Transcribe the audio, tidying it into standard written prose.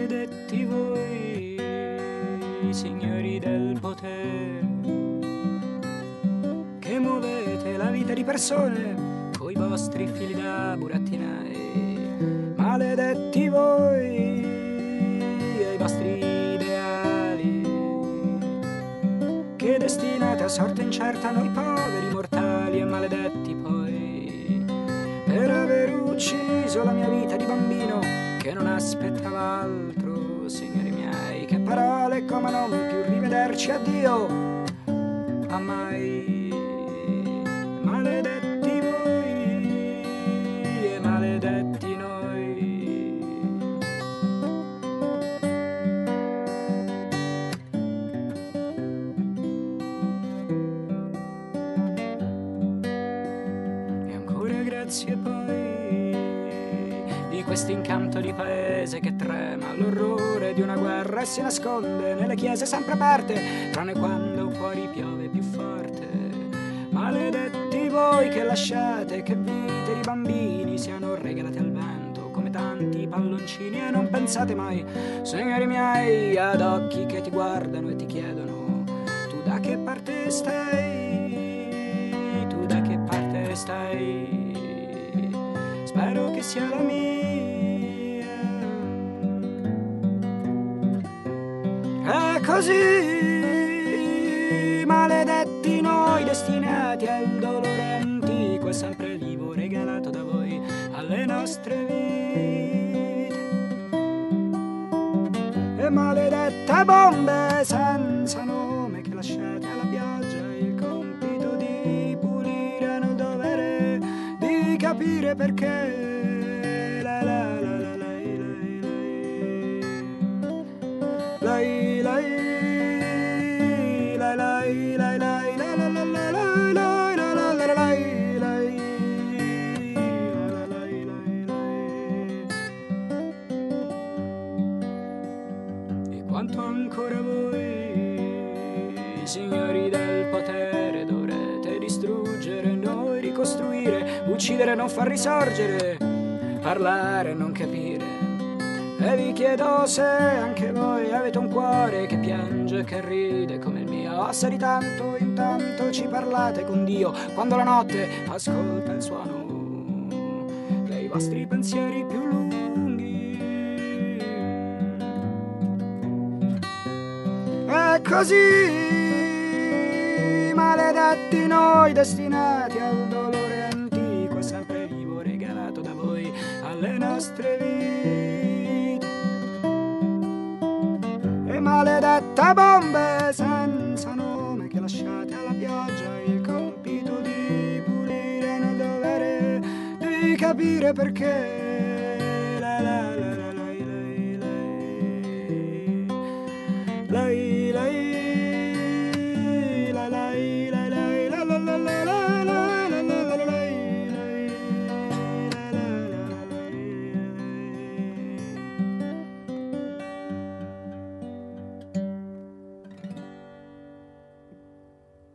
Maledetti voi, signori del potere, che muovete la vita di persone coi vostri fili da burattinai. Maledetti voi e i vostri ideali, che destinate a sorte incerta noi poveri mortali. E maledetti poi per aver ucciso la mia vita di bambino, che non aspettava altro, signori miei, che parole come non più rivederci, addio a mai. Maledetti voi e maledetti noi. E ancora grazie poi di quest'incanto di paese che trema all'orrore di una guerra e si nasconde nelle chiese sempre aperte, tranne quando fuori piove più forte. Maledetti voi che lasciate che vite di bambini siano regalate al vento come tanti palloncini, e non pensate mai, signori miei, ad occhi che ti guardano e ti chiedono: tu da che parte stai? Tu da che parte stai? Spero che sia la mia. E così, maledetti noi, destinati al dolore antico e sempre vivo, regalato da voi alle nostre vite. E maledette bombe senza nome che lasciate alla pioggia il compito di pulire nel dovere di capire perché. E quanto ancora voi, signori del potere, dovrete distruggere, noi ricostruire, uccidere, non far risorgere, parlare, non capire. E vi chiedo se anche voi avete un cuore che piange, che ride come il mio, o se di tanto in tanto ci parlate con Dio, quando la notte ascolta il suono dei vostri pensieri più lunghi. E così, maledetti noi, destinati al dolore antico e sempre vivo, regalato da voi alle nostre vite. E maledette bombe senza nome che lasciate alla pioggia il compito di pulire nel dovere di capire perché. La la la la.